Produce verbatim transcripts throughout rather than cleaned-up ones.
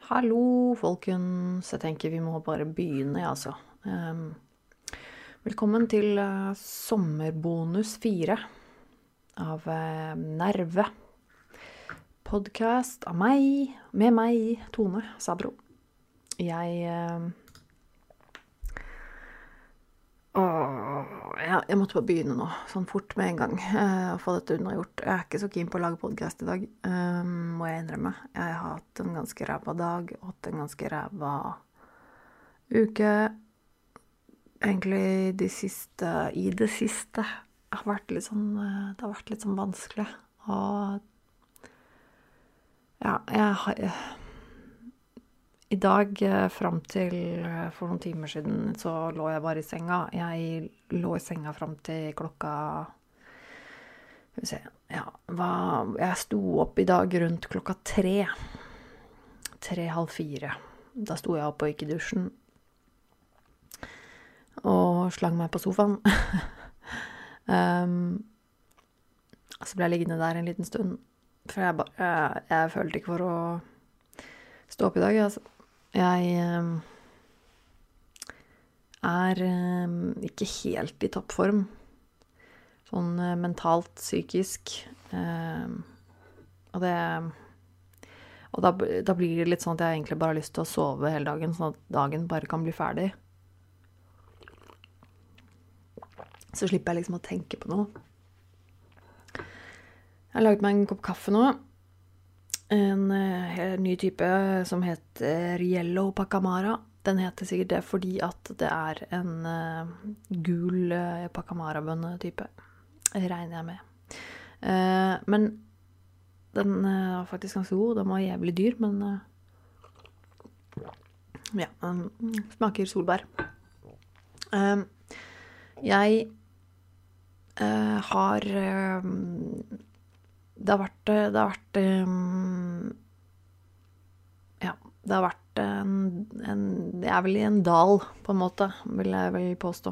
Hallo, folkens. Jeg tenker vi må bare begynne, altså. Um, velkommen til uh, sommerbonus fire av uh, Nerve. Podcast av meg, med meg, Tone Sabro. Jeg... Uh, Åh, jeg, jeg måtte bare begynne nå, sånn fort med en gang, uh, og få dette unnagjort. Jeg er ikke så keen på å lage podcast i dag, um, må jeg innrømme. Jeg har hatt en ganske ræva dag, og hatt en ganske ræva uke. Egentlig de siste, i det siste, har vært litt sånn, uh, det har vært litt sånn vanskelig. Og ja, jeg har... I dag, frem til for noen timer siden, så lå jeg bare i senga. Jeg lå i senga frem til klokka... Skal vi se... Ja, hva, jeg sto opp i dag rundt klokka tre. Tre, halv fire. Da sto jeg opp og gikk i dusjen. Og slang meg på sofaen. um, så ble jeg liggende der en liten stund. For jeg, ba, jeg, jeg følte ikke for å stå opp i dag, altså. Jeg um, er um, ikke helt i toppform, sånn uh, mentalt, psykisk, um, og det, og da, da blir det litt sånn at jeg egentlig bare har lyst til å sove hele dagen, sånn at dagen bare kan bli ferdig. Så slipper jeg liksom å tenke på noe. Jeg har laget meg en kopp kaffe nå. En uh, ny type som heter Yellow Pacamara. Den heter sikkert det fordi at det er en uh, gul uh, Pacamara-bønne-type. Regner jeg med. Uh, men den uh, var faktisk ganske god. Den var jævlig dyr, men uh, ja, den smaker solbær. Uh, jeg uh, har... Uh, Det har vært, det har vært, um, ja, det har vært en, en, jeg er vel i en dal, på en måte, vil jeg vel påstå.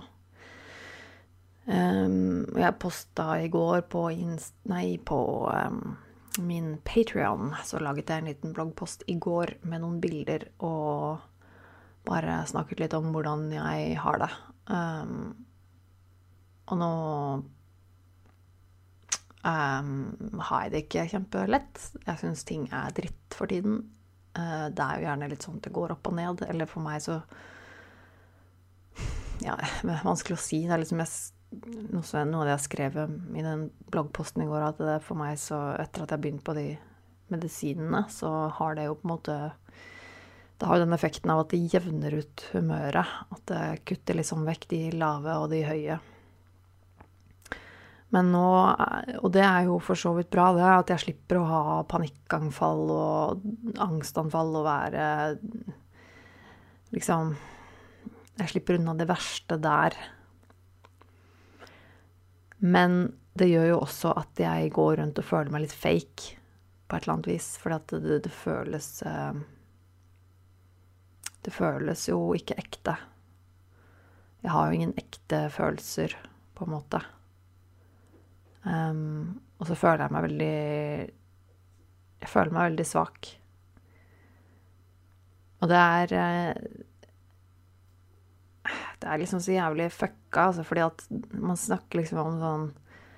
Um, jeg postet i går på, inst, nei, på um, min Patreon, så laget jeg en liten bloggpost i går med noen bilder, og bare snakket litt om hvordan jeg har det. Um, og nå... Um, har jeg det ikke kjempelett. Jeg synes ting er dritt for tiden. Uh, det er jo gjerne litt sånn at det går opp og ned, eller for meg så ja, det er vanskelig å si. Det er liksom jeg, noe, noe av det jeg skrev i den bloggposten i går, at det for meg så, etter at jeg begynte på de medisinene, så har det jo på en måte det har jo den effekten av at det jevner ut humøret, at det kutter liksom vekk de lave og de høye. Men nå, og det er jo for så vidt bra, det er at jeg slipper å ha panikkanfall og angstanfall og være, liksom, jeg slipper unna det verste der. Men det gjør jo også at jeg går rundt og føler meg litt fake, på et eller annet vis, for at det, det føles, det føles jo ikke ekte. Jeg har jo ingen ekte følelser, på en måte. Um, og så føler jeg meg veldig jeg føler meg veldig svak og det er det er liksom så jævlig fucka, altså, fordi at man snakker liksom om sånn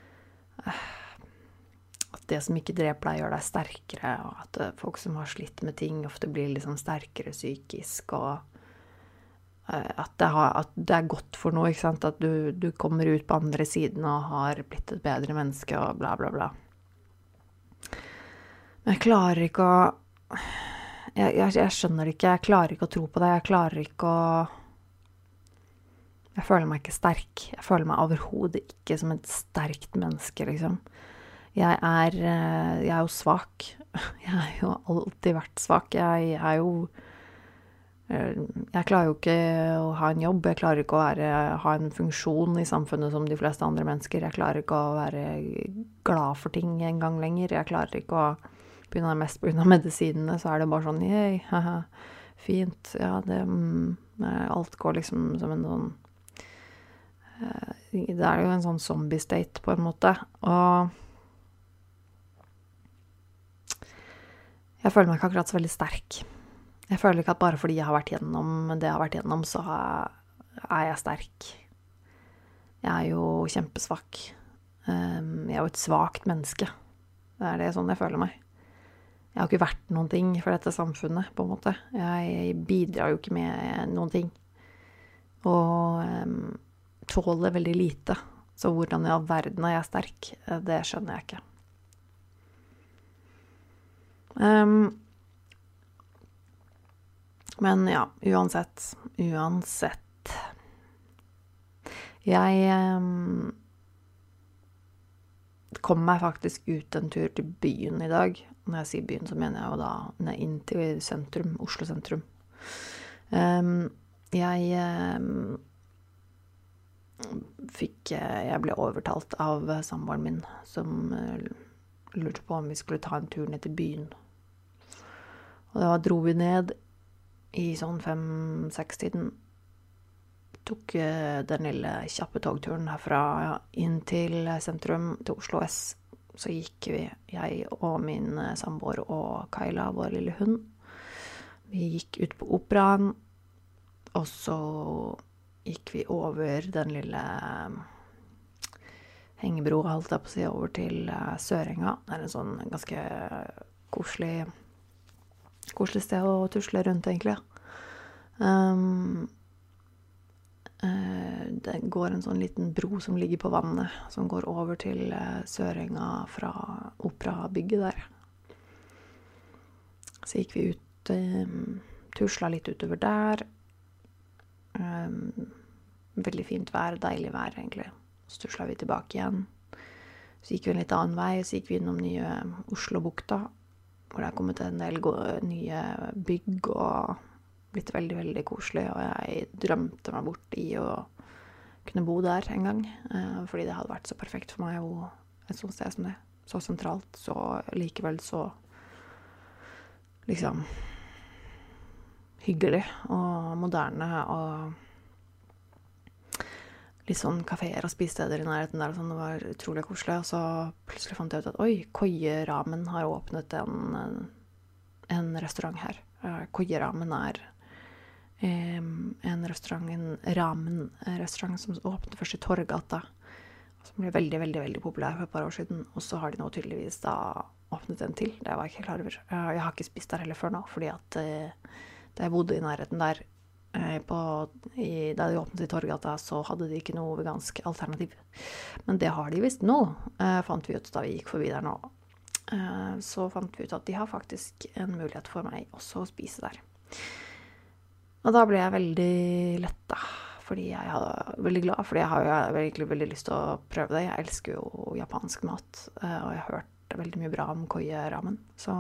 at det som ikke dreper deg gjør deg sterkere, og at folk som har slitt med ting ofte blir liksom sterkere psykisk, og At det, har, at det er godt for noe, ikke sant? At du, du kommer ut på andre siden og har blitt et bedre menneske og bla bla bla. Men jeg klarer ikke å... Jeg, jeg, jeg skjønner ikke, jeg klarer ikke å tro på det, jeg klarer ikke å... Jeg føler meg ikke sterk. Jeg føler meg overhodet ikke som et sterkt menneske, liksom. Jeg er, jeg er jo svak. Jeg har jo alltid vært svak. Jeg er jo... Jeg klarer jo ikke å ha en jobb, jeg klarer ikke å være, ha en funksjon i samfunnet som de fleste andre mennesker, jeg klarer ikke å være glad for ting en gang lenger, jeg klarer ikke å, på grunn av mest på grunn av medisinene, så er det bare sånn, hei, haha, fint, ja, det, alt går liksom som en sånn, det er jo en sånn zombie state på en måte, og jeg føler meg ikke akkurat så veldig sterk. Jeg føler ikke at bare fordi jeg har vært gjennom det jeg har vært gjennom, så er jeg sterk. Jeg er jo kjempesvak. Jeg er jo et svakt menneske. Det er det sånn jeg føler meg. Jeg har ikke vært noen ting for dette samfunnet, på en måte. Jeg bidrar jo ikke med noen ting. Og um, tåler veldig lite. Så hvordan i all verden er jeg sterk, det skjønner jeg ikke. Um, men ja, uansett. Uansett. Jeg um, kom meg faktisk ut en tur til byen i dag. Når jeg sier byen, så mener jeg jo da ned inn til sentrum, Oslo sentrum. Um, jeg um, fikk, jeg ble overtalt av samboeren min, som uh, lurte på om vi skulle ta en tur ned til byen. Og da dro vi ned i sånn fem-seks-tiden. Tok uh, den lille kjappe togturen herfra inn til sentrum, til Oslo S. Så gikk vi, jeg og min samboer og Kaila, vår lille hund. Vi gikk ut på operaen, og så gikk vi over den lille hengebroa, holdt jeg på å si, over til Sørenga. Det er en sånn ganske koselig, koselig sted å tusle rundt, egentlig. Um, Det går en sånn liten bro som ligger på vannet, som går over til Sørenga fra operabygget der. Så gikk vi ut, um, tusla litt utover der. Um, veldig fint vær, deilig vær egentlig. Så tusla vi tilbake igjen. Så gikk vi en litt annen vei, så gikk vi innom nye Oslo-bukta, hvor det er kommet en del nye bygg og blitt veldig, veldig koselig, og jeg drømte meg bort i å kunne bo der en gang, fordi det hadde vært så perfekt for meg, og et sånt sted som det. Så sentralt, så likevel så liksom hyggelig og moderne, og litt sånn kaféer og spisesteder i nærheten der, og sånn, det var utrolig koselig, og så plutselig fant jeg ut at, oi, Koie Ramen har åpnet en, en restaurant her. Koie Ramen er en restaurant, en ramen-restaurant som åpnet først i Torggata, som ble veldig, veldig, veldig populær for et par år siden, og så har de nå tydeligvis da åpnet en til. Det var jeg ikke klar over. Jeg har ikke spist der heller før nå, fordi at da jeg bodde i nærheten der, på, i, da de åpnet i Torggata, så hadde de ikke noe vegansk alternativ. Men det har de visst nå, fant vi ut da vi gikk forbi der nå. Så fant vi ut at de har faktisk en mulighet for meg også å spise der. Og da ble jeg veldig letta, fordi jeg er veldig glad, fordi jeg har jo egentlig veldig lyst til å prøve det. Jeg elsker jo japansk mat, og jeg har hørt veldig mye bra om Koie Ramen. Så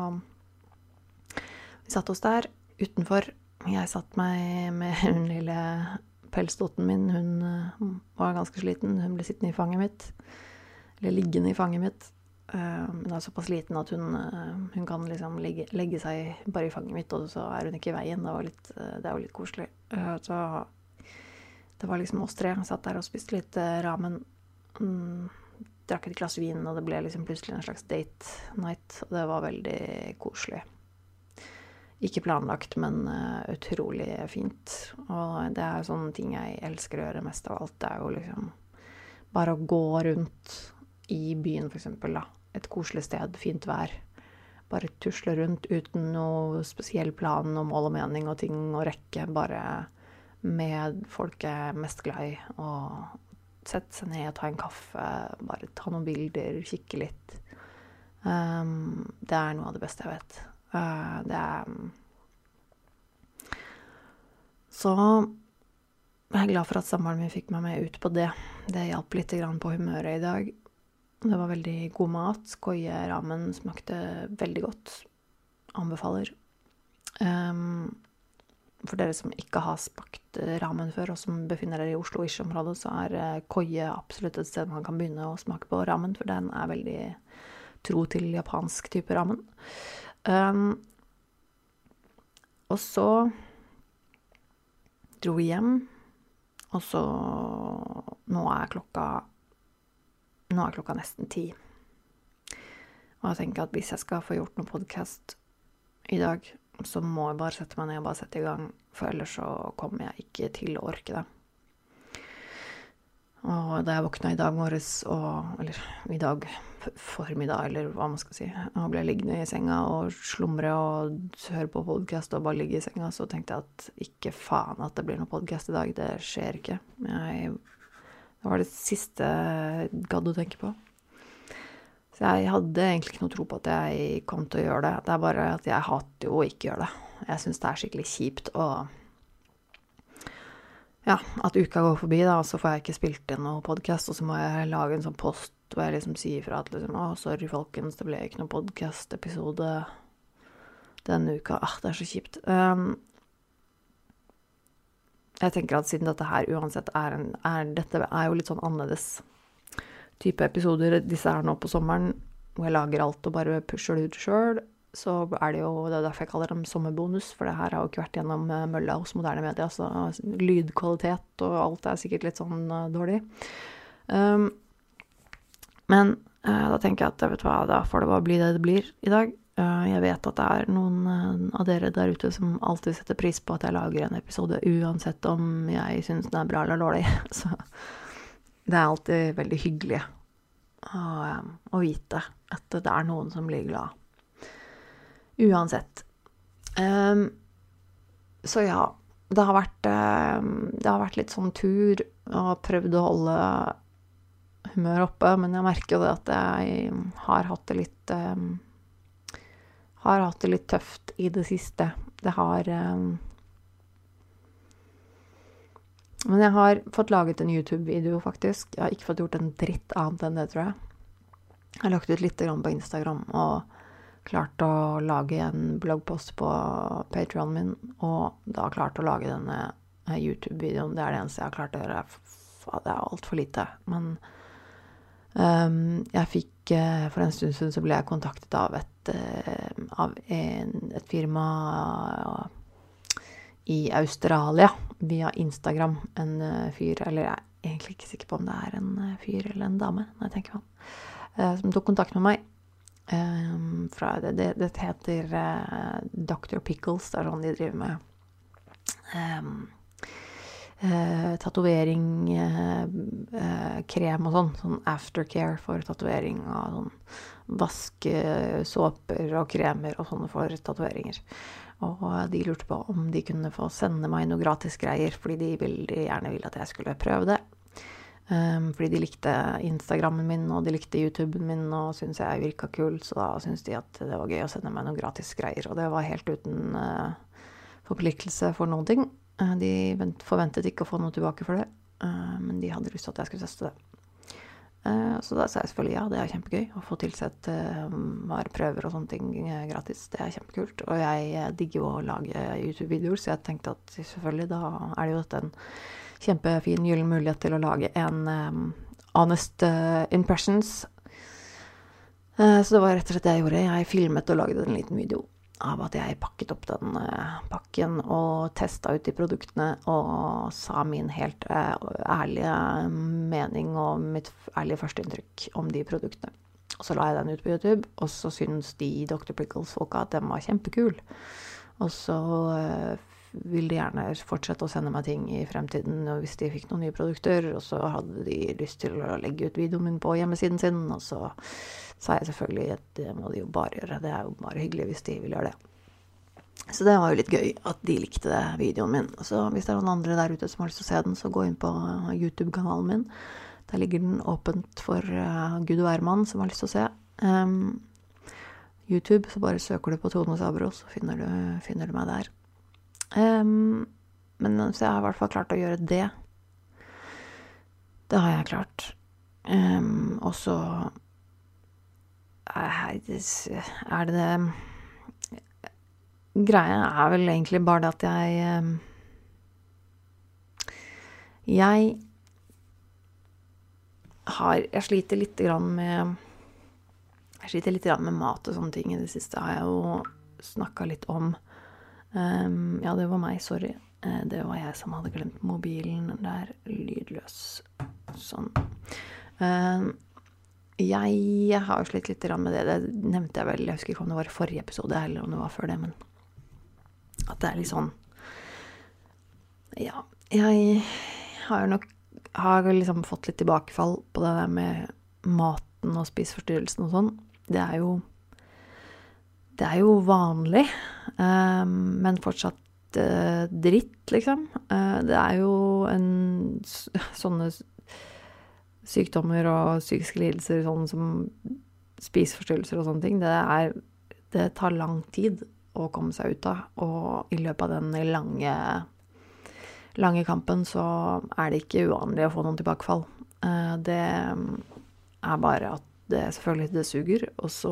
vi satt oss der utenfor. Jeg satt meg med hun lille pelsdotten min. Hun var ganske sliten. Hun ble sittende i fanget mitt, eller liggende i fanget mitt. Hun er såpass liten at hun, hun kan liksom legge, legge seg bare i fanget mitt, og så er hun ikke i veien. Det var litt, det er jo litt koselig. Så det var liksom oss tre. Jeg satt der og spiste litt ramen, drakk et glass vin, og det ble liksom plutselig en slags date night, og det var veldig koselig. Ikke planlagt, men utrolig fint. Og det er sånne ting jeg elsker å gjøre mest av alt. Det er jo liksom bare å gå rundt i byen, for eksempel, da. Et koselig sted, fint vær. Bare tusle rundt uten noe spesiell plan og mål og mening og ting å rekke, bare med folk jeg er mest glad i, og sette seg ned og ta en kaffe, bare ta noen bilder, kikke litt. Um, det er noe av det beste jeg vet. Uh, det er... Så jeg er glad for at samboeren min fikk meg med ut på det. Det hjalp litt grann på humøret i dag. Det var veldig god mat. Koie Ramen smakte veldig godt. Anbefaler. Um, for dere som ikke har smakt ramen før, og som befinner dere i Oslo-ish-området, så er Koie absolutt et sted man kan begynne å smake på ramen, for den er veldig tro til japansk type ramen. Um, og så dro vi hjem, og så nå er klokka Nå er klokka nesten ti. Og jeg tenker at hvis jeg skal få gjort noen podcast i dag, så må jeg bare sette meg ned og bare sette i gang, for ellers så kommer jeg ikke til å orke det. Og da jeg våkna i dag morges, og, eller i dag formiddag, eller hva man skal si, og ble liggende i senga og slumre og høre på podcast og bare ligge i senga, så tenkte jeg at ikke faen at det blir noe podcast i dag, det skjer ikke. Jeg, det var det siste jeg gadd å tenke på. Så jeg hadde egentlig ikke noe tro på at jeg kom til å gjøre det. Det er bare at jeg hater jo å ikke gjøre det. Jeg synes det er skikkelig kjipt å ja, at uka går forbi da, så får jeg ikke spilt inn noen podcast, og så må jeg lage en sånn post hvor jeg liksom sier fra at liksom, å, sorry folkens, det ble ikke noen podcast-episode denne uka. Ah, det er så kjipt. Um, jeg tenker at siden dette her uansett er en, er, dette er jo litt sånn annerledes type episoder, disse er nå på sommeren, hvor jeg lager alt og bare pusher det ut selv, så er det jo, det er derfor jeg kaller dem sommerbonus, for det her har jo ikke vært gjennom mølla hos moderne media, så lydkvalitet og alt er sikkert litt sånn uh, dårlig. Um, men uh, da tenker jeg at, vet du hva, da får det bare bli det det blir i dag. Uh, jeg vet at det er noen uh, av dere der ute som alltid setter pris på at jeg lager en episode, uansett om jeg synes den er bra eller dårlig. Så det er alltid veldig hyggelig å, um, å vite at det er noen som blir glad. Uansett. Um, så ja, det har vært, um, det har vært litt sånn tur, og prøvd å holde humør oppe, men jeg merker jo det at jeg har hatt det litt, um, har hatt det litt tøft i det siste. Det har, um, men jeg har fått laget en YouTube-video faktisk. Jeg har ikke fått gjort en dritt annet enn det, tror jeg. Jeg har lagt ut litt grann på Instagram, og klart å lage en bloggpost på Patreon min, og da klart å lage denne YouTube-videoen. Det er det eneste jeg har klart å gjøre. Det er alt for lite. Men um, jeg fikk, uh, for en stund siden så ble jeg kontaktet av et, uh, av en, et firma i Australia via Instagram. En uh, fyr, eller jeg er egentlig ikke sikker på om det er en uh, fyr eller en dame, når jeg tenker meg om, uh, som tok kontakt med meg. Um, fra det, det, det heter uh, doktor Pickles, det er sånn de driver med um, uh, tatovering, uh, uh, krem og sånn, sånn aftercare for tatovering og sånn vaskesåper og kremer og sånne for tatoveringer. Og de lurte på om de kunne få sende meg noe gratis greier, fordi de veldig gjerne ville at jeg skulle prøve det. Um, fordi de likte Instagrammen min, og de likte YouTuben min, og syntes jeg virket kul, så da syntes de at det var gøy å sende meg noen gratis greier, og det var helt uten uh, forpliktelse for noen ting. Uh, de vent, forventet ikke å få noe tilbake for det, uh, men de hadde lyst til at jeg skulle teste det. Uh, så da sa jeg selvfølgelig ja, det er kjempegøy å få tilsett uh, vareprøver og sånne ting uh, gratis, det er kjempekult, og jeg uh, digger jo å lage YouTube-videoer, så jeg tenkte at selvfølgelig da er det jo dette en kjempefin gyllen mulighet til å lage en um, honest uh, impressions. Uh, så det var rett og slett det jeg gjorde. Jeg filmet og lagde en liten video av at jeg pakket opp den uh, pakken og testet ut de produktene og sa min helt uh, ærlige mening og mitt ærlige førsteinntrykk om de produktene. Og så la jeg den ut på YouTube, og så synes de doktor Pickles-folka at den var kjempekul. Og så uh, ville de gjerne fortsette å sende meg ting i fremtiden, og hvis de fikk noen nye produkter, og så hadde de lyst til å legge ut videoen min på hjemmesiden sin, og så sa jeg selvfølgelig at det må de jo bare gjøre, det er jo bare hyggelig hvis de vil gjøre det. Så det var jo litt gøy at de likte videoen min. Så hvis det er noen andre der ute som har lyst til å se den, så gå inn på YouTube-kanalen min. Der ligger den åpent for uh, Gud og hvermann som har lyst til å se. Um, YouTube, så bare søker du på Tone Sabro, så finner du, finner du meg der. Um, men så jeg har i hvert fall klart å gjøre det. Det har jeg klart. Um, og så er det, er det greia er vel egentlig bare det at jeg um, jeg har jeg sliter litt grann med jeg sliter litt grann med mat og sånne ting. I det siste har jeg jo snakket litt om. Um, ja, det var meg, sorry. Uh, det var jeg som hadde glemt mobilen der, lydløs. Sånn. Uh, jeg har jo slitt litt med det. Det nevnte jeg vel, jeg husker ikke om det var i forrige episode, eller om det var før det, men At det er litt sånn, ja, jeg har jo nok, har liksom fått litt tilbakefall på det der med maten og spiseforstyrrelsen og sånn. Det er jo, det er jo vanlig, um, men fortsatt uh, dritt, liksom. Uh, det er jo en, sånne sykdommer og psykiske lidelser, sånn som spiseforstyrrelser og sånne ting, det er, det tar lang tid å komme seg ut av, og i løpet av den lange, lange kampen så er det ikke uvanlig å få noen tilbakefall. Uh, det er bare at det selvfølgelig det suger, og så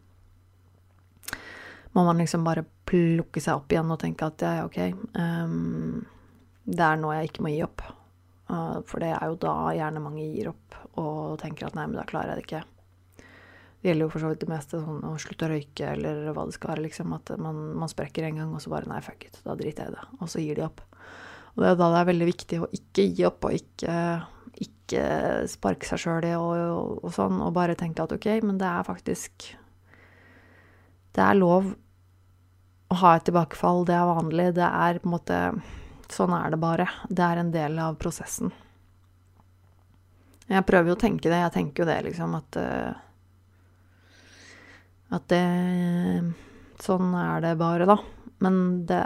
må man liksom bare plukke seg opp igjen og tenke at ja, ok, um, det er nå jeg ikke må gi opp. Uh, for det er jo da gjerne mange gir opp og tenker at nei, men da klarer jeg det ikke. Det gjelder jo for så vidt det meste, sånn å slutte å røyke, eller hva det skal være, liksom, at man, man sprekker en gang, og så bare, nei, fuck it, da driter jeg i det, og så gir de opp. Og det er da det er veldig viktig å ikke gi opp, og ikke, ikke sparke seg selv i, og, og, og sånn, og bare tenke at ok, men det er faktisk, det er lov å ha et tilbakefall, det er vanlig, det er på en måte, sånn er det bare, det er en del av prosessen. Jeg prøver jo å tenke det, jeg tenker jo det, liksom, at at det, sånn er det bare da, men det,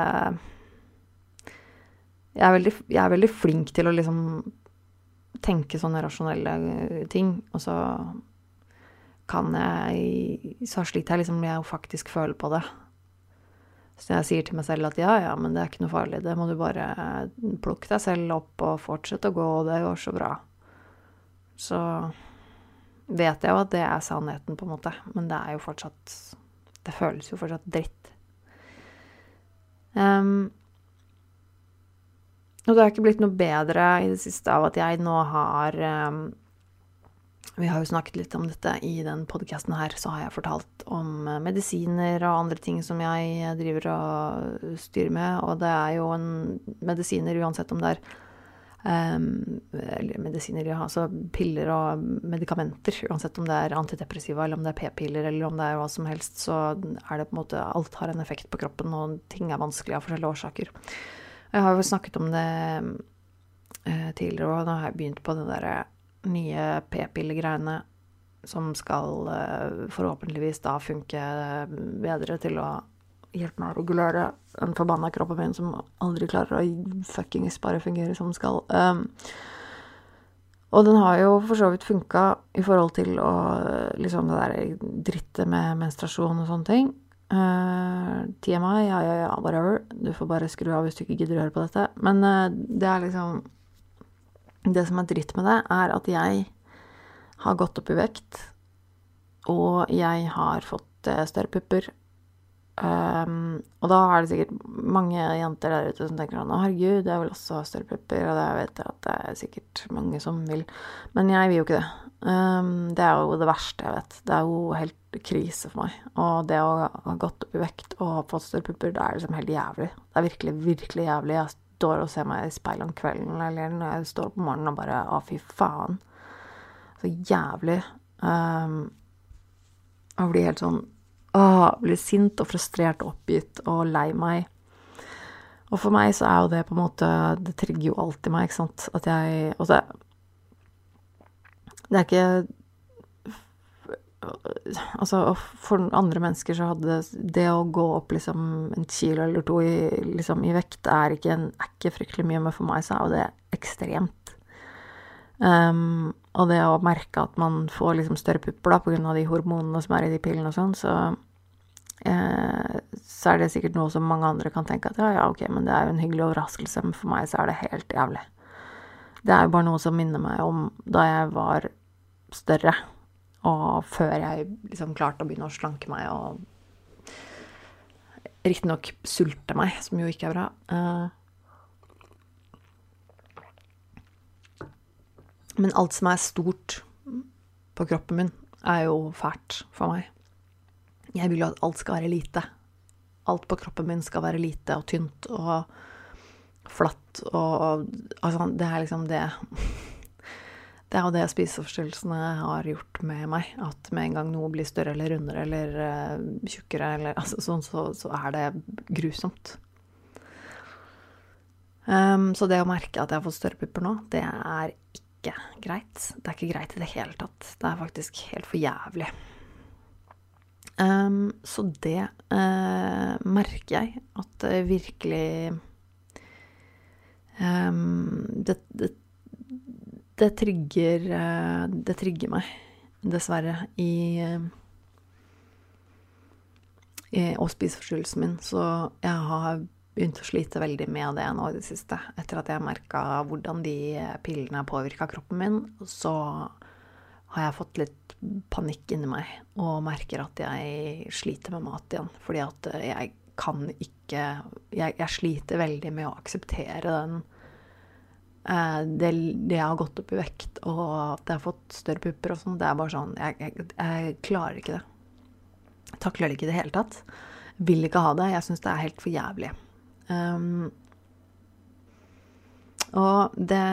jeg er veldig, jeg er veldig flink til å liksom tenke sånne rasjonelle ting, og så kan jeg, så sliter jeg liksom, jeg faktisk føler på det. Så jeg sier til meg selv at ja, ja, men det er ikke noe farlig, det må du bare plukke deg selv opp og fortsette å gå, og det går så bra. Så vet jeg jo at det er sannheten på en måte, men det er jo fortsatt, det føles jo fortsatt dritt. Um, og det har ikke blitt noe bedre i det siste av at jeg nå har, um, vi har jo snakket litt om dette i den podcasten her, så har jeg fortalt om medisiner og andre ting som jeg driver og styrer med, og det er jo en medisiner uansett om det er Um, eller medisiner, ja, altså piller og medikamenter, uansett om det er antidepressiva eller om det er p-piller eller om det er hva som helst, så er det på en måte, alt har en effekt på kroppen og ting er vanskelig av forskjellige årsaker. Jeg har jo snakket om det uh, tidligere, og nå har jeg begynt på det der nye p-piller-greiene som skal uh, forhåpentligvis da funke bedre til å hjelpe meg å regulere den forbannet kroppen min som aldri klarer å fuckings bare fungere som den skal. Um, og den har jo for så vidt funket i forhold til å, liksom det der drittet med menstruasjon og sånne ting. Uh, T M I, ja, ja, ja, whatever. Du får bare skru av hvis du ikke gidder å høre på dette. Men uh, det er liksom, det som er dritt med det, er at jeg har gått opp i vekt, og jeg har fått uh, større pupper. Um, og da er det sikkert mange jenter der ute som tenker å herregud, jeg vil også ha større pupper, og det vet jeg at det er sikkert mange som vil, men jeg vil jo ikke det. Um, det er jo det verste jeg vet, det er jo helt krise for meg, og det å ha gått opp i vekt og ha fått større pupper, det er liksom helt jævlig, det er virkelig, virkelig jævlig. Jeg står og ser meg i speilet om kvelden, eller når jeg står på morgenen og bare, å fy faen, så jævlig. Um, og blir helt sånn Åh, blir sint og frustrert og oppgitt og lei meg. Og for meg så er jo det på en måte, det trigger jo alltid meg, ikke sant? At jeg, og det, det er ikke, altså for andre mennesker så hadde det å gå opp liksom en kilo eller to i, liksom, i vekt er ikke, en, er ikke fryktelig mye, men for meg så er jo det ekstremt. Um, og det å merke at man får liksom større pupper da, på grunn av de hormonene som er i de pillene og sånn, så, eh, så er det sikkert noe som mange andre kan tenke at ja, ja, ok, men det er jo en hyggelig overraskelse, men for meg så er det helt jævlig. Det er jo bare noe som minner meg om da jeg var større, og før jeg liksom klarte å begynne å slanke meg, og riktig nok sulte meg, som jo ikke er bra. Uh, Men alt som er stort på kroppen min er jo fælt for meg. Jeg vil jo at alt skal være lite. Alt på kroppen min skal være lite og tynt og flatt. Og, altså, det er liksom det. Det er jo det spiseforstyrrelsene har gjort med meg. At med en gang noe blir større eller rundere eller uh, tjukkere, eller, altså, sånn, så, så er det grusomt. Um, så det å merke at jeg har fått større pupper nå, det er ikke greit. Det er ikke greit i det hele tatt. Det er faktisk helt for jævlig. Um, så det uh, merker jeg at det virkelig um, det, det, det trigger uh, det trigger meg, dessverre, i, uh, i og spiseforstyrrelsen min. Så jeg har begynt å slite veldig med det nå i det siste. Etter at jeg merket hvordan de pillene påvirket kroppen min, så har jeg fått litt panikk inni meg, og merker at jeg sliter med mat igjen. Fordi at jeg kan ikke, jeg, jeg sliter veldig med å akseptere den, eh, det, det jeg har gått opp i vekt, og at jeg har fått større pupper og sånn. Det er bare sånn, jeg, jeg, jeg klarer ikke det. Jeg takler det ikke i det hele tatt. Vil ikke ha det, jeg synes det er helt for jævlig. Um, og det,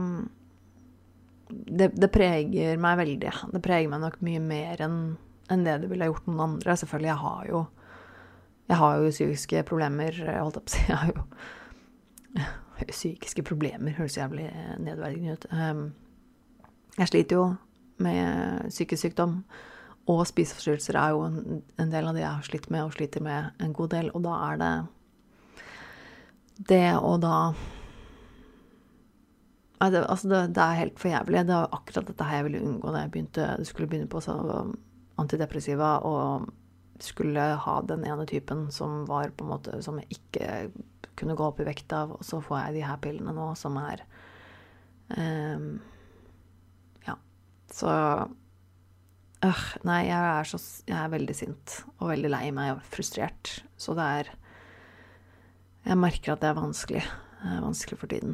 det det preger meg veldig. Det preger meg nok mye mer enn, enn det det ville ha gjort noen andre. Selvfølgelig, jeg har jo jeg har jo psykiske problemer, holdt jeg på å si. Jeg har jo psykiske problemer, høres jævlig nedverdigende ut. Um, jeg sliter jo med psykisk sykdom, og spiseforstyrrelser er jo en, en del av det jeg har slitt med, og sliter med en god del, og da er det det og da det, altså det, det er helt for jævlig. Det var akkurat dette her jeg ville unngå da jeg begynte, skulle begynne på så, antidepressiva, og skulle ha den ene typen som var på en måte, som jeg ikke kunne gå opp i vekt av, og så får jeg de her pillene nå, som er um, ja, så øh, nei, jeg er, så, jeg er veldig sint, og veldig lei meg, og frustrert, så det er jeg merker at det er vanskelig, det er vanskelig for tiden.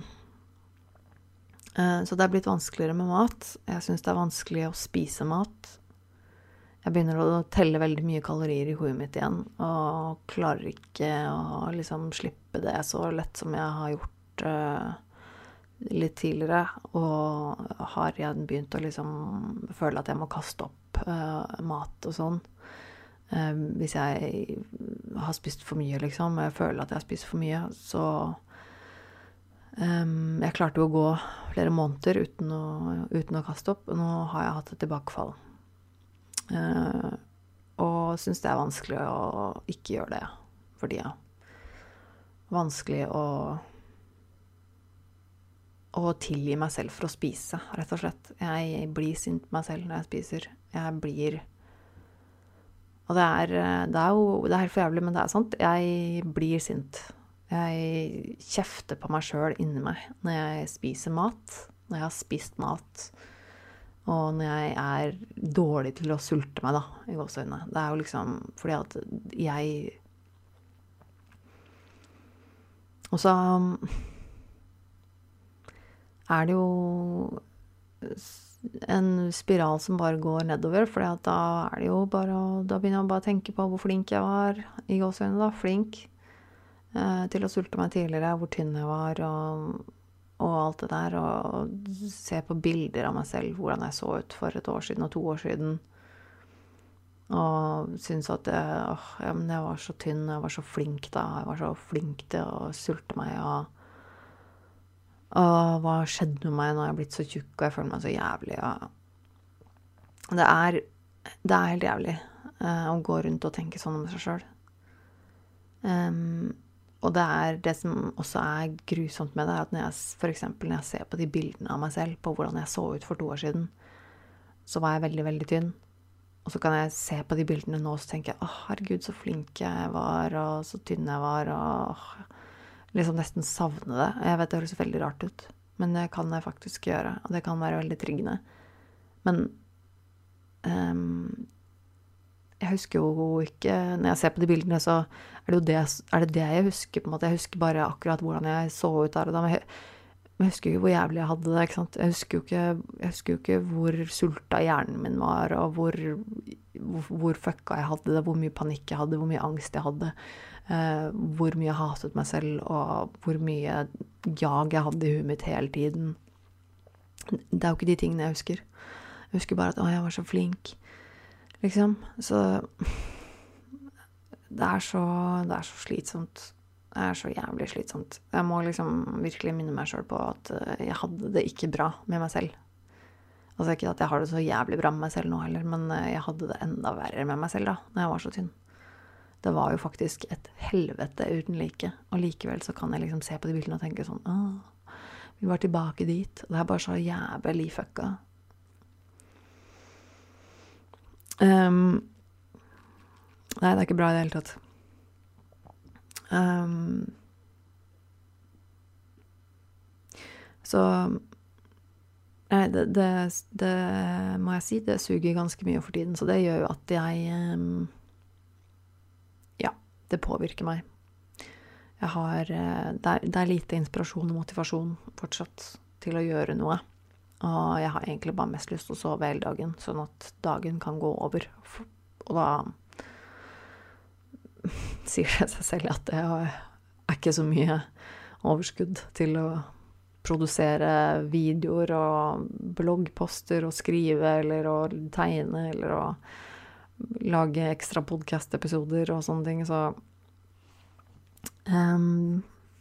Så det er blitt vanskeligere med mat. Jeg synes det er vanskelig å spise mat. Jeg begynner å telle veldig mye kalorier i hodet mitt igjen, og klarer ikke å liksom slippe det så lett som jeg har gjort uh, litt tidligere, og har igjen begynt å liksom føle at jeg må kaste opp uh, mat og sånn. Uh, hvis jeg har spist for mye, liksom, og jeg føler at jeg har spist for mye, så um, jeg klarte jo å gå flere måneder uten å, uten å kaste opp, og nå har jeg hatt et tilbakefall. Uh, og synes det er vanskelig å ikke gjøre det for tida. Vanskelig å å tilgi meg selv for å spise, rett og slett. Jeg blir sint på meg selv når jeg spiser. Jeg blir Og det er, det er jo det er helt for jævlig, men det er sant. Jeg blir sint. Jeg kjefter på meg selv inni meg når jeg spiser mat, når jeg har spist mat, og når jeg er dårlig til å sulte meg, da, i gåseøynene. Det er jo liksom fordi at jeg Og så er det jo en spiral som bare går nedover, for da er det jo bare da begynner jeg bare å tenke på hvor flink jeg var i gåseøynene, da, flink eh, til å sulte meg tidligere, hvor tynn jeg var, og, og alt det der, og se på bilder av meg selv, hvordan jeg så ut for et år siden og to år siden, og synes at jeg, åh, ja, men jeg var så tynn, jeg var så flink da, jeg var så flink til å sulte meg, og og hva skjedde med meg når jeg er blitt så tjukk, og jeg føler meg så jævlig. Og det er, det er helt jævlig uh, å gå rundt og tenke sånn om seg selv. Um, og det er det som også er grusomt med det, er at når jeg, for eksempel når jeg ser på de bildene av meg selv, på hvordan jeg så ut for to år siden, så var jeg veldig, veldig tynn. Og så kan jeg se på de bildene nå, og så tenker jeg, åh, herregud, så flink jeg var, og så tynn jeg var, og åh, liksom nesten savne det. Jeg vet det høres veldig rart ut, men det kan jeg faktisk gjøre, og det kan være veldig tryggende. Men um, jeg husker jo ikke, når jeg ser på de bildene, så er det jo det, er det, det jeg husker, på en måte. Jeg husker bare akkurat hvordan jeg så ut der og da, men jeg, men jeg husker jo hvor jævlig jeg hadde det, ikke sant? Jeg husker jo ikke, jeg husker jo ikke hvor sulta hjernen min var, og hvor, hvor, hvor fucka jeg hadde det, hvor mye panikk jeg hadde, hvor mye angst jeg hadde, Uh, hvor mye jeg hatet meg selv, og hvor mye jag jeg hadde i huet mitt hele tiden. Det er jo ikke de tingene jeg husker. Jeg husker bare at å, jeg var så flink, liksom. Så det er så, det er så slitsomt. Det er så jævlig slitsomt. Jeg må liksom virkelig minne meg selv på at jeg hadde det ikke bra med meg selv. Altså ikke at jeg har det så jævlig bra med meg selv nå heller, men jeg hadde det enda verre med meg selv da, når jeg var så tynn. Det var jo faktisk et helvete uten like, og likevel så kan jeg liksom se på de bildene og tenke sånn, åh, vi var tilbake dit, og det er bare så jævlig fucka. Um, nei, det er ikke bra i det hele tatt. Um, så nei, det, det, det må jeg si, det suger ganske mye for tiden, så det gjør jo at jeg um, ja, det påvirker meg. Jeg har, det er, det er lite inspirasjon og motivasjon fortsatt til å gjøre noe, og jeg har egentlig bare mest lyst til å sove hele dagen, sånn at dagen kan gå over, og da sier det seg selv at det er ikke så mye overskudd til å produsere videoer og bloggposter og skrive eller å tegne eller å lage ekstra podcast-episoder og sånne ting, så um,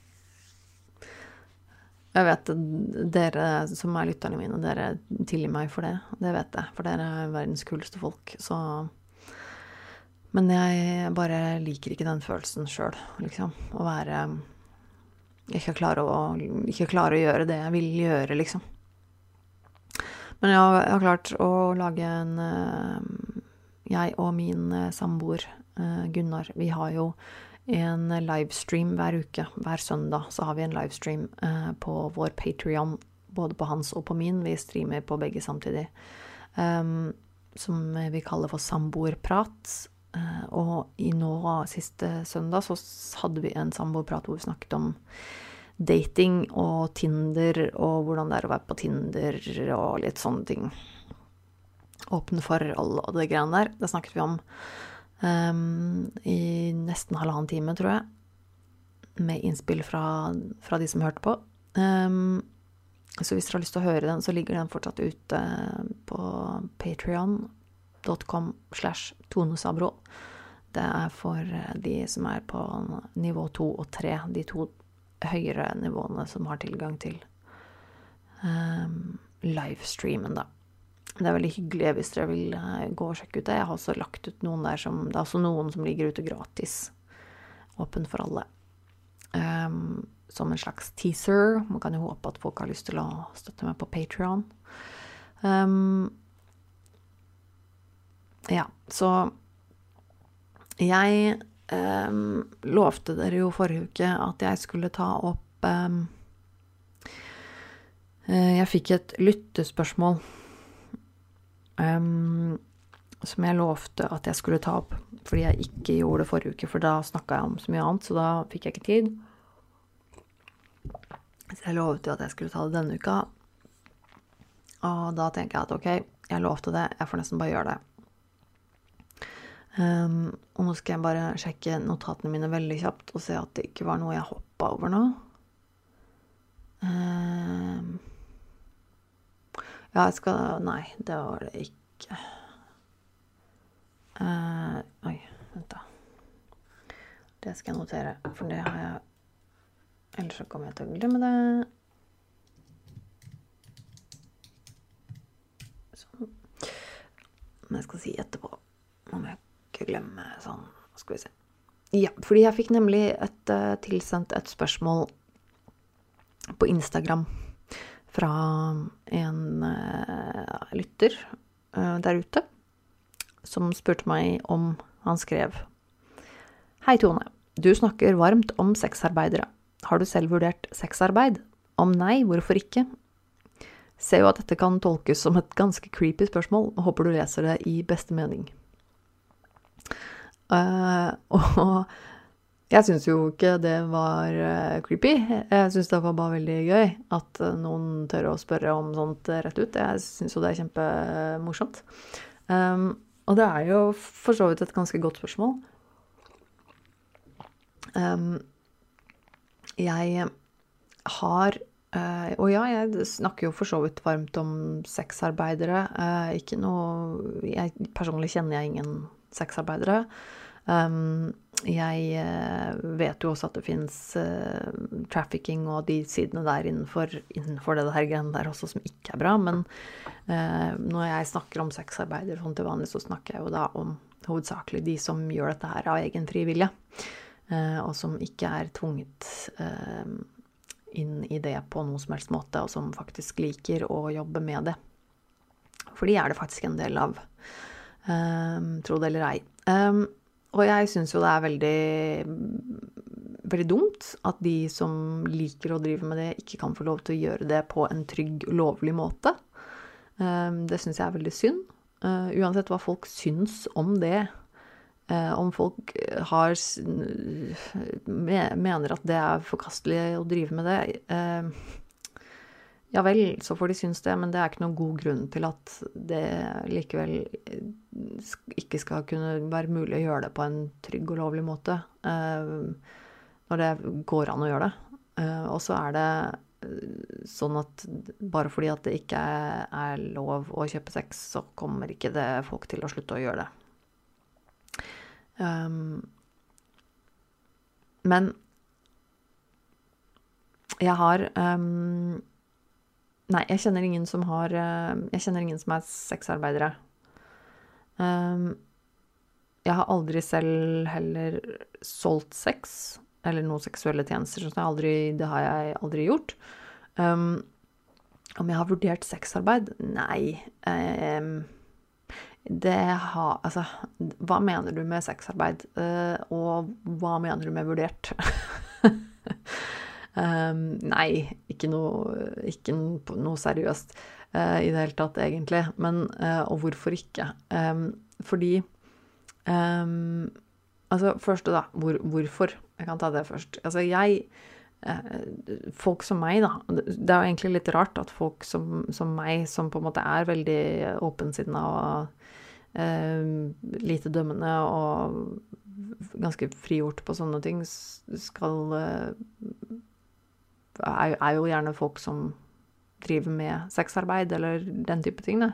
jeg vet dere som er lytterne mine, dere tilgir meg for det, det vet jeg, for dere er verdens kuleste folk, så men jeg bare liker ikke den følelsen selv, liksom. Å være, ikke klare å, ikke klare å gjøre det jeg vil gjøre, liksom. Men jeg har, jeg har klart å lage en, jeg og min samboer, Gunnar, vi har jo en livestream hver uke, hver søndag, så har vi en livestream på vår Patreon, både på hans og på min, vi streamer på begge samtidig, som vi kaller for samboerprat. Uh, og i nå siste søndag så hadde vi en samboerprat hvor vi snakket om dating og Tinder og hvordan det er å være på Tinder og litt sånne ting. Åpne forhold og det greiene der. Det snakket vi om um, i nesten halvannen time, tror jeg, med innspill fra, fra de som hørte på. Um, så hvis dere har lyst til å høre den, så ligger den fortsatt ute på Patreon. .com slash tonosabro. Det er for de som er på nivå to og tre, de to høyere nivåene som har tilgang til um, livestreamen da. Det er veldig hyggelig hvis dere vil uh, gå og sjekke ut det. Jeg har også lagt ut noen der som, det er også noen som ligger ute gratis, åpen for alle. Um, som en slags teaser. Man kan jo håpe at folk har lyst til å støtte meg på Patreon. Um, Ja, så jeg um, lovte dere jo forrige uke at jeg skulle ta opp um, jeg fikk et lyttespørsmål um, som jeg lovte at jeg skulle ta opp fordi jeg ikke gjorde det forrige uke, for da snakket jeg om så mye annet, så da fikk jeg ikke tid. Så jeg lovte at jeg skulle ta det denne uka, og da tenker jeg at ok, jeg lovte det, jeg får nesten bare gjøre det. Um, og nå skal jeg bare sjekke notatene mine veldig kjapt og se at det ikke var noe jeg hoppet over nå. Um, ja, jeg skal, nei, det var det ikke. Uh, oi, vent da. Det skal jeg notere, for det har jeg, ellers så kommer jeg til å glemme det. Sånn. Men jeg skal si etterpå, om jeg ikke glemme sånn, skal vi se. Ja, fordi jeg fikk nemlig et, uh, tilsendt et spørsmål på Instagram fra en uh, lytter uh, der ute, som spurte meg om han skrev: Hei Tone, du snakker varmt om sexarbeidere. Har du selv vurdert sexarbeid? Om nei, hvorfor ikke? Ser jo at dette kan tolkes som et ganske creepy spørsmål, og håper du leser det i beste mening. Uh, og jeg synes jo ikke det var uh, creepy. Jeg synes det var bare veldig gøy at uh, noen tør å spørre om sånt uh, rett ut. Jeg synes jo det er kjempemorsomt. Um, og det er jo for så vidt et ganske godt spørsmål. Um, jeg har uh, og ja, jeg snakker jo for så vidt varmt om sexarbeidere. Uh, ikke noe, jeg, personlig kjenner jeg ingen sexarbeidere. Um, jeg eh, vet jo også at det finnes eh, trafficking og de sidene der innenfor, innenfor det her greiene der også som ikke er bra, men eh, når jeg snakker om sexarbeider sånn til vanlig, så snakker jeg jo da om hovedsakelig de som gjør dette her av egen fri vilje, eh, og som ikke er tvunget eh, inn i det på noen som helst måte, og som faktisk liker å jobbe med det. For de er det faktisk en del av, um, tro det eller ei. Um, og jeg synes jo det er veldig, veldig dumt at de som liker å drive med det, ikke kan få lov til å gjøre det på en trygg, lovlig måte. Um, det synes jeg er veldig synd. Uh, uansett hva folk syns om det, uh, om folk har, mener at det er forkastelig å drive med det, uh, ja vel, så får de synes det, men det er ikke noen god grunn til at det likevel ikke skal kunne være mulig å gjøre det på en trygg og lovlig måte, når det går an å gjøre det. Og så er det sånn at bare fordi at det ikke er lov å kjøpe sex, så kommer ikke det folk til å slutte å gjøre det. Men jeg har... Nei, jeg kjenner ingen som har, jeg kjenner ingen som er sexarbeidere. Um, jeg har aldri selv heller solgt sex, eller noen seksuelle tjenester, så jeg aldri, det har jeg aldri gjort. Um, om jeg har vurdert sexarbeid? Nei. Um, det har, altså, hva mener du med sexarbeid? Uh, og hva mener du med vurdert? Um, nei, ikke noe, ikke noe, noe seriøst uh, i det hele tatt egentlig, men uh, og hvorfor ikke? Um, fordi um, altså først da, hvor, hvorfor? Jeg kan ta det først. Altså jeg uh, folk som meg da, det er jo egentlig litt rart at folk som, som meg, som på en måte er veldig åpensinnet og uh, lite dømmende og ganske frigjort på sånne ting, skal uh, Er, er jo gjerne folk som driver med sexarbeid eller den type ting, da.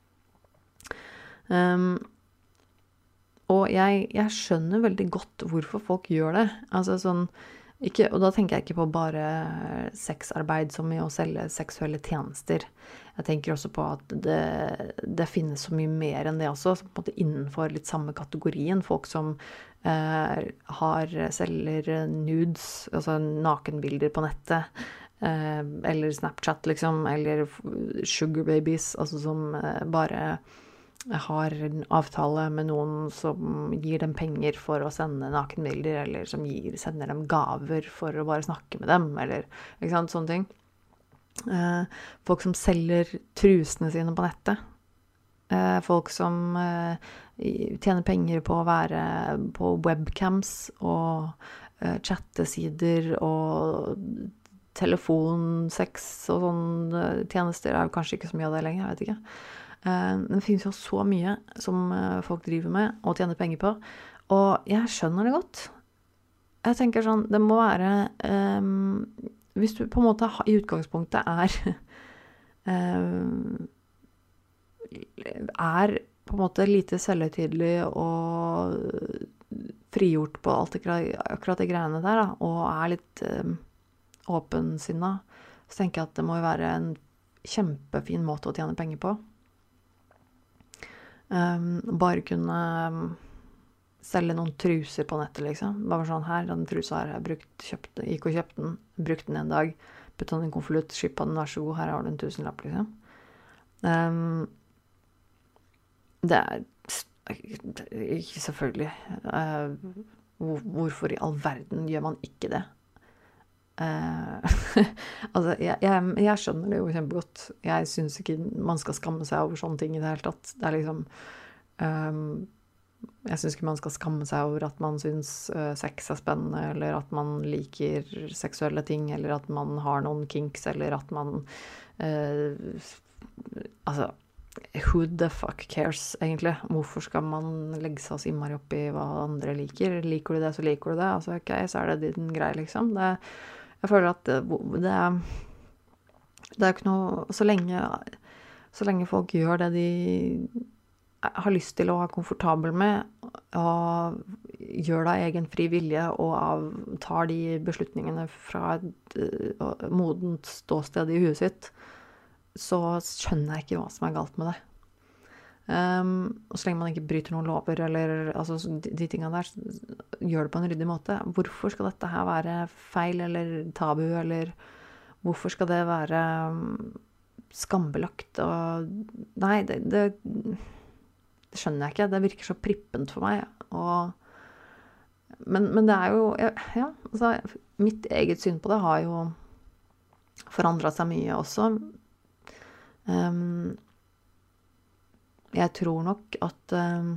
Um, og jeg, jeg skjønner veldig godt hvorfor folk gjør det. Altså sånn, ikke, og da tenker jeg ikke på bare sexarbeid som i å selge seksuelle tjenester. Jeg tenker også på at det, det finnes så mye mer enn det også, på en måte innenfor litt samme kategorien. Folk som eh, har, selger nudes, altså nakenbilder på nettet, eh, eller Snapchat liksom, eller sugar babies, altså som eh, bare har en avtale med noen som gir dem penger for å sende nakenbilder, eller som gir, sender dem gaver for å bare snakke med dem, eller ikke sant, sånne ting. Eh, folk som selger trusene sine på nettet. Eh, folk som eh, tjener penger på å være på webcams og eh, chattesider og telefonsex og sånne tjenester. Det er jo kanskje ikke så mye av det lenger, jeg vet ikke. Eh, det finnes jo så mye som eh, folk driver med og tjener penger på, og jeg skjønner det godt. Jeg tenker sånn, det må være um, hvis du på en måte i utgangspunktet er um, er på en måte lite selvhøytidelig og frigjort på alt akkurat de greiene der, da, og er litt um, åpensinnet, så tenker jeg at det må være en kjempefin måte å tjene penger på. Um, bare kunne um, selge noen truser på nettet, liksom. Bare sånn her, den trusa her, jeg brukt, kjøpt, gikk og kjøpte den, brukte den en dag, puttet den i en konvolutt, skippet den, vær så god, her har du en tusenlapp, liksom. Um, det er ikke selvfølgelig. Uh, hvor, hvorfor i all verden gjør man ikke det? Uh, altså, jeg, jeg, jeg skjønner det jo kjempegodt. Jeg synes ikke man skal skamme seg over sånne ting i det hele tatt. Det er liksom... Um, Jeg synes ikke man skal skamme seg over at man synes uh, sex er spennende, eller at man liker seksuelle ting, eller at man har noen kinks, eller at man uh, altså, who the fuck cares, egentlig? Hvorfor skal man legge seg så innmari opp i hva andre liker? Liker du det, så liker du det. Altså, ok, så er det din greie, liksom. Det, jeg føler at det, det er det er ikke noe, så lenge så lenge folk gjør det de har lyst til å være komfortabel med, og gjør det av egen fri vilje, og av, tar de beslutningene fra et uh, modent ståsted i huet sitt, så skjønner jeg ikke hva som er galt med det. Um, og så lenge man ikke bryter noen lover, eller altså, de, de tingene der, gjør det på en ryddig måte. Hvorfor skal dette her være feil, eller tabu, eller hvorfor skal det være um, skambelagt? Og, nei, det, det, det skjønner jeg ikke. Det virker så prippent for meg. Og, men, men det er jo, ja, altså, mitt eget syn på det har jo forandret seg mye også. Um, jeg tror nok at um,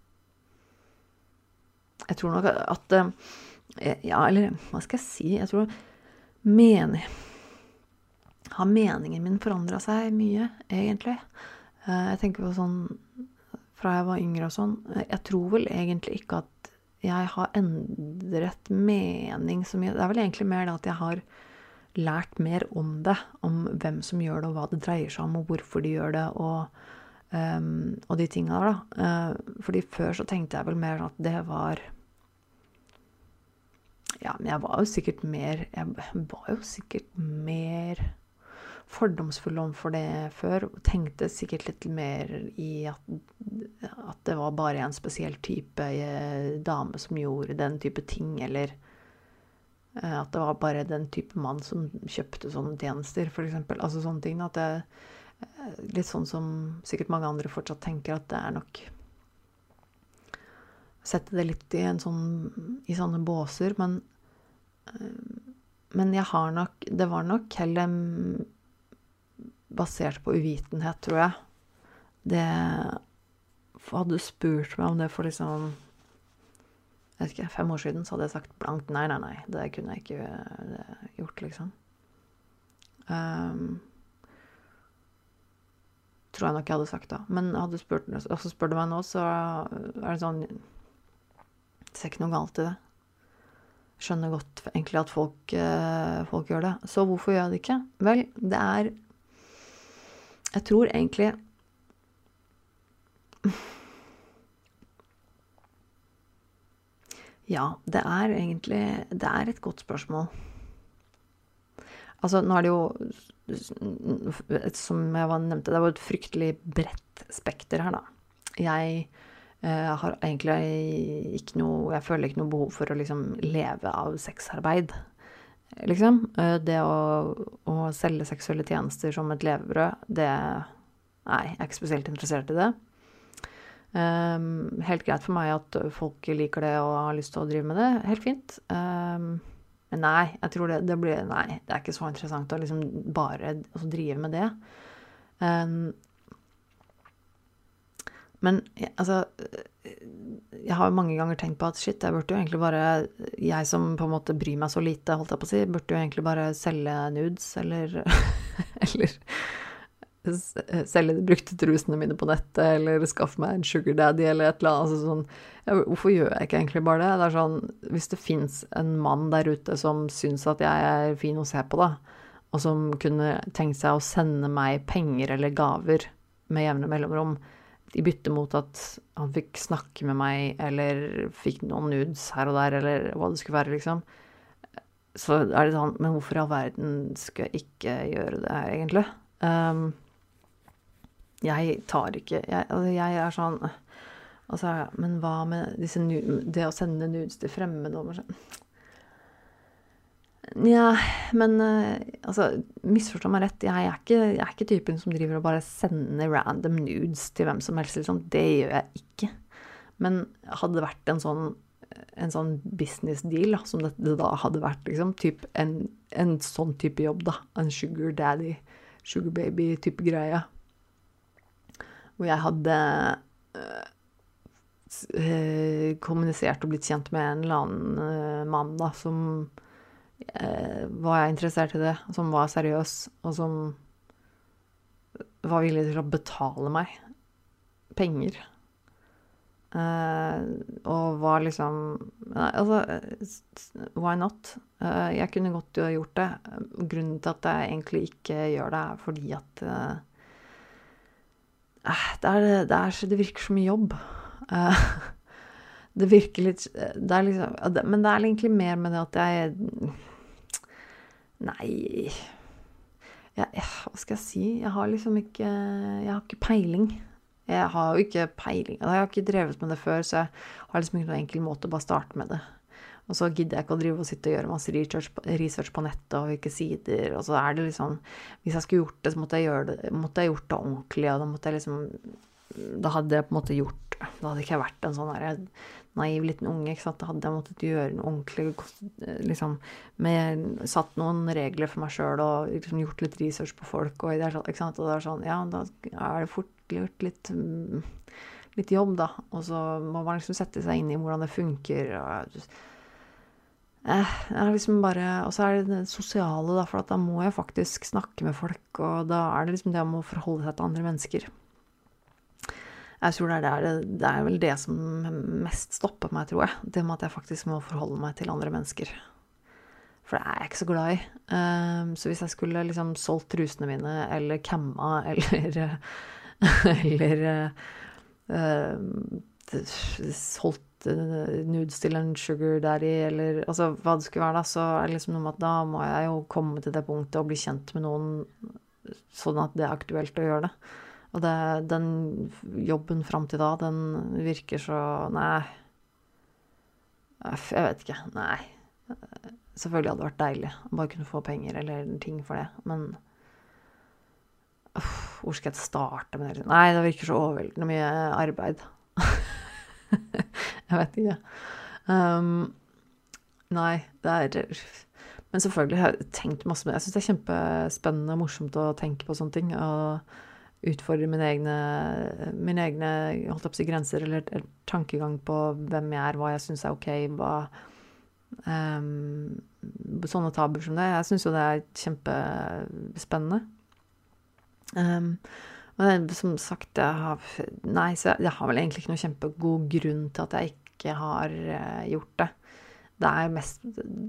jeg tror nok at um, ja, eller hva skal jeg si? Jeg tror mening har meningen min forandret seg mye, egentlig. Uh, jeg tenker på sånn fra jeg var yngre og sånn. Jeg tror vel egentlig ikke at jeg har endret mening så mye. Det er vel egentlig mer det at jeg har lært mer om det, om hvem som gjør det, og hva det dreier seg om, og hvorfor de gjør det, og, um, og de tingene der, da. Uh, fordi før så tenkte jeg vel mer at det var, ja, men jeg var jo sikkert mer, jeg var jo sikkert mer fordomsfull om for det før, og tenkte sikkert litt mer i at, at det var bare en spesiell type dame som gjorde den type ting, eller at det var bare den type mann som kjøpte sånne tjenester, for eksempel. Altså sånne ting. At det litt sånn som sikkert mange andre fortsatt tenker at det er nok sette det litt i en sånn i sånne båser, men men jeg har nok det var nok heller basert på uvitenhet, tror jeg. Det hadde du spurt meg om det for liksom jeg vet ikke, fem år siden så hadde jeg sagt blankt, nei, nei, nei, det kunne jeg ikke det, gjort, liksom. Um, tror jeg nok jeg hadde sagt da. Men hadde spurt, også spør du meg nå, så er det sånn, det ser ikke noe galt i det. Skjønner godt egentlig at folk, uh, folk gjør det. Så hvorfor gjør jeg det ikke? Vel, det er, jeg tror egentlig, ja, det er egentlig, det er et godt spørsmål. Altså, nå er det jo, som jeg nevnte, det var et fryktelig bredt spekter her da. Jeg eh, har egentlig ikke noe, jeg føler ikke noe behov for å liksom leve av sexarbeid. Liksom. Det å, å selge seksuelle tjenester som et levebrød, det, nei, jeg er ikke spesielt interessert i det. Um, helt greit for meg at folk liker det og har lyst til å drive med det, helt fint. Um, men nei, jeg tror det, det blir, nei, det er ikke så interessant å liksom bare altså, drive med det. Um, men altså, jeg har jo mange ganger tenkt på at shit, jeg burde jo egentlig bare, jeg som på en måte bryr meg så lite, holdt jeg på å si, burde jo egentlig bare selge nudes, eller, eller selge de brukte trusene mine på nettet, eller skaffe meg en sugar daddy, eller et eller annet, altså sånn, ja, hvorfor gjør jeg ikke egentlig bare det? Det er sånn, hvis det finnes en mann der ute som synes at jeg er fin å se på da, og som kunne tenkt seg å sende meg penger eller gaver med jevne mellomrom, i bytte mot at han fikk snakke med meg, eller fikk noen nudes her og der, eller hva det skulle være, liksom, så er det sånn, men hvorfor i all verden skal jeg ikke gjøre det her, egentlig? Um, jeg tar ikke, jeg, altså jeg er sånn, altså, men hva med disse nudes, det å sende nudes til fremmede og sånn? Ja, men altså, misforstå meg rett, jeg er, ikke, jeg er ikke typen som driver og bare sender random nudes til hvem som helst, liksom. Det gjør jeg ikke. Men hadde det vært en sånn, en sånn business deal, da, som det, det da hadde vært, liksom, typ en, en sånn type jobb, da, en sugar daddy, sugar baby type greie, hvor jeg hadde øh, kommunisert og blitt kjent med en eller annen øh, mann, da, som øh, var jeg interessert i det, som var seriøs, og som var villig til å betale meg penger. Uh, og var liksom nei, altså, why not? Uh, jeg kunne godt gjort det. Grunnen til at jeg egentlig ikke gjør det er fordi at uh, eh, det, er, det, er, så- det virker så mye jobb. Eh, det virker litt det er liksom, ja, det, Men det er egentlig mer med det at jeg Nei jeg, jeg, Hva skal jeg si? Jeg har liksom ikke Jeg har ikke peiling. Jeg har jo ikke peiling. Jeg har ikke drevet med det før, så jeg har liksom ikke noen enkel måte å bare starte med det. Og så gidder jeg ikke å drive og sitte og gjøre masse research på, research på nettet og hvilke sider, og så er det liksom Hvis jeg skulle gjort det, så måtte jeg gjøre det, måtte jeg gjort det ordentlig, og da måtte jeg liksom Da hadde jeg på en måte gjort Da hadde ikke jeg vært en sånn der naiv liten unge, ikke sant? Da hadde jeg måttet gjøre noe ordentlig, liksom med, satt noen regler for meg selv og liksom gjort litt research på folk, og det er sånn, ikke sant? Og det er sånn, ja, da er det fort gjort litt litt jobb da, og så må man liksom sette seg inn i hvordan det funker, og eh, det er liksom bare, og så er det det sosiale da, for at da må jeg faktisk snakke med folk, og da er det liksom det om å forholde seg til andre mennesker. Jeg tror det er, det, det er vel det som mest stopper meg, tror jeg. Det med at jeg faktisk må forholde meg til andre mennesker. For det er jeg ikke så glad i. Um, så hvis jeg skulle liksom solgt trusene mine, eller camma, eller, eller uh, solgt uh, nudes til en sugar daddy, eller altså, hva det skulle være da, så er det liksom noe med at da må jeg jo komme til det punktet og bli kjent med noen, sånn at det er aktuelt å gjøre det. Og det, den jobben frem til da, den virker så, nei, jeg vet ikke, nei. Selvfølgelig hadde det vært deilig å bare kunne få penger eller ting for det, men uff, hvor skal jeg starte med det? Nei, det virker så overveldende mye arbeid. Jeg vet ikke. Um, nei, det er... Men selvfølgelig har jeg tenkt masse med det. Jeg synes det er kjempespennende og morsomt å tenke på sånne ting, og utfordre mine egne, mine egne holdt opp å si, grenser, eller, eller tankegang på hvem jeg er, hva jeg synes er ok, hva, um, sånne tabuer som det. Jeg synes jo det er kjempespennende. Um, og det, som sagt, jeg har, nei, så jeg, jeg har vel egentlig ikke noe kjempegod grunn til at jeg ikke har uh, gjort det. Det er mest,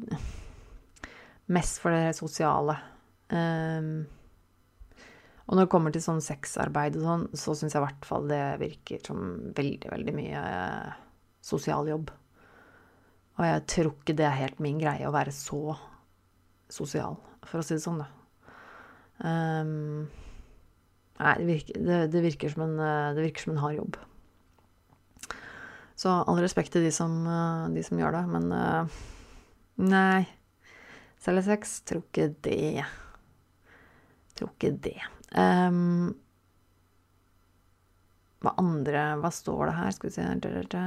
mest for det sosiale. Um, Og når det kommer til sånn sexarbeid og sånn, så synes jeg i hvert fall det virker som veldig, veldig mye eh, sosial jobb. Og jeg tror ikke det er helt min greie å være så sosial, for å si det sånn da. Um, nei, det virker, det, det, virker som en, det virker som en hard jobb. Så all respekt til de som, de som gjør det, men uh, nei, selge sex, tror ikke det. Tror ikke det. Um, hva andre, hva står det her? Skal vi se her, da, da, da.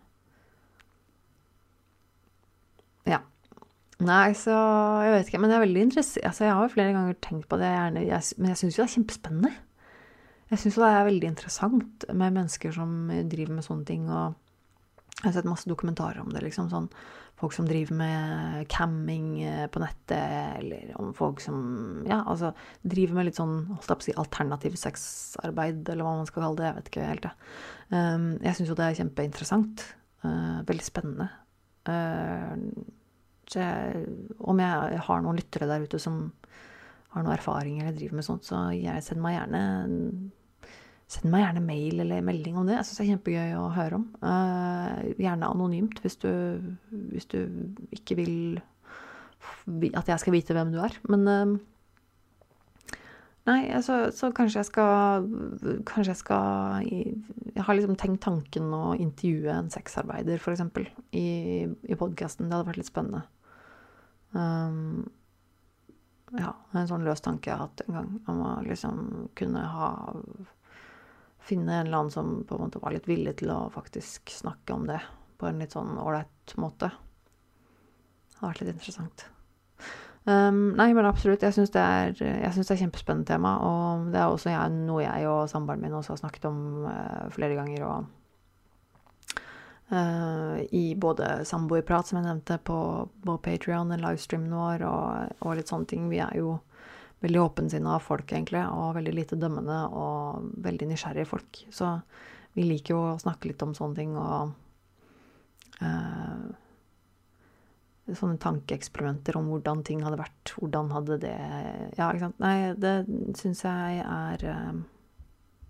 Ja. Nei, så jeg vet ikke, men jeg er veldig interessert. Altså, jeg har jo flere ganger tenkt på det, gjerne, jeg, men jeg synes jo det er kjempespennende. Jeg synes jo det er veldig interessant med mennesker som driver med sånne ting, og jeg har sett masse dokumentarer om det, liksom sånn folk som driver med camming på nettet, eller om folk som, ja, altså, driver med litt sånn, holdt jeg på å si, alternativ sexarbeid, eller hva man skal kalle det, jeg vet ikke helt det. Um, jeg synes jo det er kjempeinteressant, uh, veldig spennende. Uh, så jeg, om jeg, jeg har noen lyttere der ute som har noe erfaring eller driver med sånt, så jeg sender meg gjerne Send meg gjerne mail eller melding om det. Jeg synes det er kjempegøy å høre om. Uh, gjerne anonymt, hvis du, hvis du ikke vil at jeg skal vite hvem du er. Men uh, nei, altså, så kanskje jeg skal kanskje jeg skal jeg har liksom tenkt tanken å intervjue en sexarbeider, for eksempel, i, i podcasten. Det hadde vært litt spennende. Um, ja, en sånn løs tanke jeg har hatt en gang, om å liksom kunne ha finne en eller annen som på en måte var litt villig til å faktisk snakke om det på en litt sånn ålreit måte. Det har vært litt interessant. Um, nei, men absolutt, jeg synes det er, jeg synes det er kjempespennende tema, og det er også jeg, noe jeg og samboeren min også har snakket om uh, flere ganger, og uh, i både samboerprat, som jeg nevnte, på, på Patreon, en livestreamen vår, og, og litt sånne ting. Vi er jo veldig åpensinnet av folk, egentlig, og veldig lite dømmende, og veldig nysgjerrige folk. Så vi liker jo å snakke litt om sånne ting, og uh, sånne tankeeksperimenter om hvordan ting hadde vært, hvordan hadde det, ja, ikke sant? Nei, det synes jeg er, uh,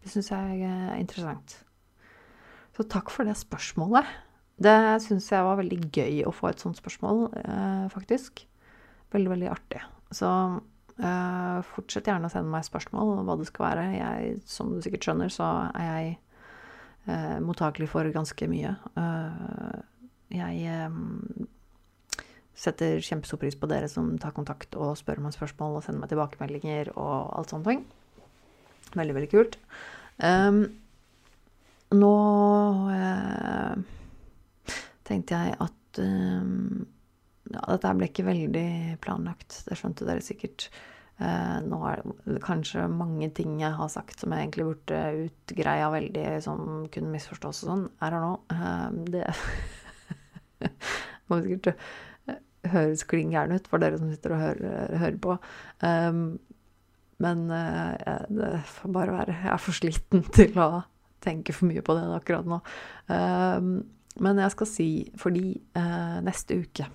Det synes jeg er interessant. Så takk for det spørsmålet. Det synes jeg var veldig gøy å få et sånt spørsmål, eh, faktisk. Veldig, veldig artig. Så eh, fortsett gjerne å sende meg spørsmål om hva det skal være. Jeg, som du sikkert skjønner, så er jeg eh, mottakelig for ganske mye. Uh, jeg eh, setter kjempestor pris på dere som tar kontakt og spør meg spørsmål og sender meg tilbakemeldinger og alt sånt ting. Veldig, veldig kult. Um, nå eh, tenkte jeg at um, ja, dette ble ikke veldig planlagt, det skjønte dere sikkert. Uh, nå er det kanskje mange ting jeg har sagt som jeg egentlig burde utgreia veldig, som kunne misforstås og sånn. I don't know. Uh, det må sikkert høres kling gærent ut for dere som sitter og hører, hører på. Um, men uh, det får bare være. Jeg er for sliten til å tenke for mye på det akkurat nå. Um, men jeg skal si, fordi uh, neste uke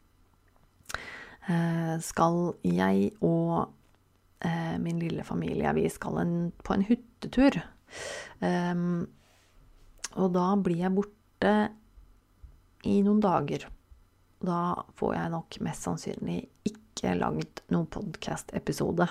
uh, skal jeg og uh, min lille familie, vi skal en, på en hyttetur. Um, og da blir jeg borte i noen dager. Da får jeg nok mest sannsynlig ikke lagd noen podcast-episode.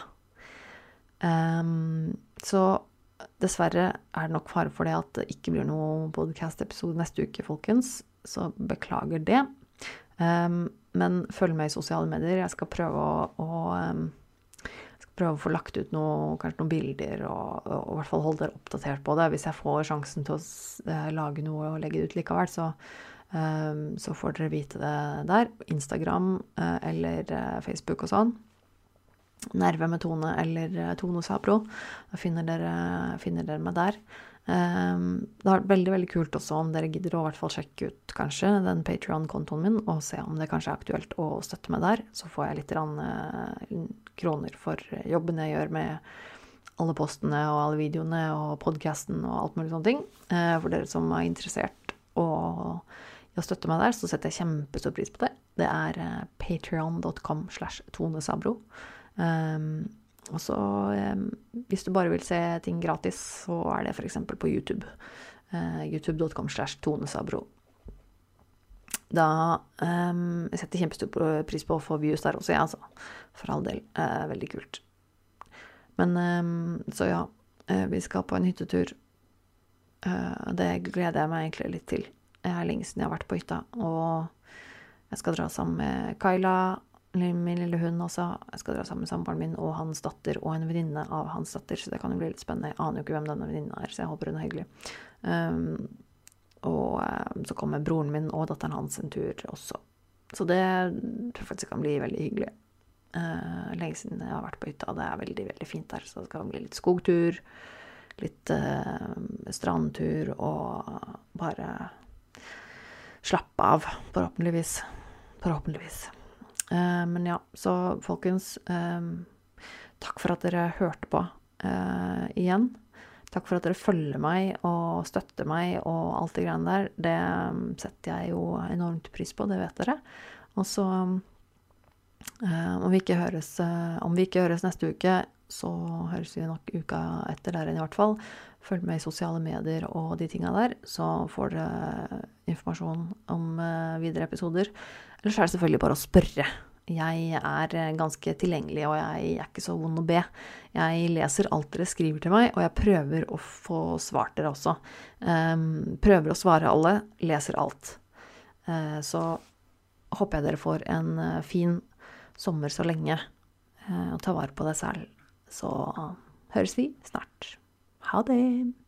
Um, så dessverre er det nok fare for det at det ikke blir noen podcast-episode neste uke, folkens. Så beklager det. Um, men følg med i sosiale medier. Jeg skal prøve å, å, um, jeg skal prøve å få lagt ut noe, kanskje noen bilder, og, og i hvert fall holde dere oppdatert på det. Hvis jeg får sjansen til å uh, lage noe og legge det ut likevel, så Um, så får dere vite det der. Instagram uh, eller uh, Facebook og sånn. Nerve med Tone eller uh, Tone Sabro. Da finner dere, finner dere meg der. Um, det har vært veldig, veldig kult også om dere gidder å i hvert fall sjekke ut kanskje den Patreon-kontoen min og se om det kanskje er aktuelt å støtte meg der. Så får jeg litt rann, uh, kroner for jobben jeg gjør med alle postene og alle videoene og podcasten og alt mulig sånne ting. Uh, for dere som er interessert og å støtte meg der, så setter jeg kjempestor pris på det. Det er uh, patreon.com slash tonesabro. Um, og så, um, hvis du bare vil se ting gratis, så er det for eksempel på YouTube. Uh, youtube.com slash tonesabro. Da um, jeg setter kjempestor pris på å få views der også, ja, altså. For all del. Uh, veldig kult. Men, um, så ja, uh, vi skal på en hyttetur. Uh, det gleder jeg meg egentlig litt til. Jeg er lenge siden jeg har vært på hytta, og jeg skal dra sammen med Kyla, min lille hund også. Jeg skal dra sammen med samboeren min og hans datter og en venninne av hans datter, så det kan jo bli litt spennende. Jeg aner jo ikke hvem denne venninnen er, så jeg håper hun er hyggelig. Um, og um, så kommer broren min og datteren hans en tur også. Så det tror jeg faktisk kan bli veldig hyggelig. Uh, lenge siden jeg har vært på hytta, det er veldig, veldig fint der, så det skal bli litt skogtur, litt uh, strandtur og bare slappe av, forhåpentligvis. Forhåpentligvis. Uh, men ja, så folkens, um, takk for at dere hørte på uh, igjen. Takk for at dere følger meg og støtter meg og alt det greiene der. Det um, setter jeg jo enormt pris på, det vet dere. Og så, um, om, vi ikke høres, uh, om vi ikke høres neste uke, så høres vi nok uka etter der i hvert fall. Følg med i sosiale medier og de tingene der, så får dere informasjon om uh, videre episoder. Ellers er det selvfølgelig bare å spørre. Jeg er ganske tilgjengelig, og jeg er ikke så vond å be. Jeg leser alt dere skriver til meg, og jeg prøver å få svart dere også. Um, prøver å svare alle, leser alt. Uh, så håper jeg dere får en uh, fin sommer så lenge, uh, og ta vare på deg selv. Så uh, høres vi snart. Ha det!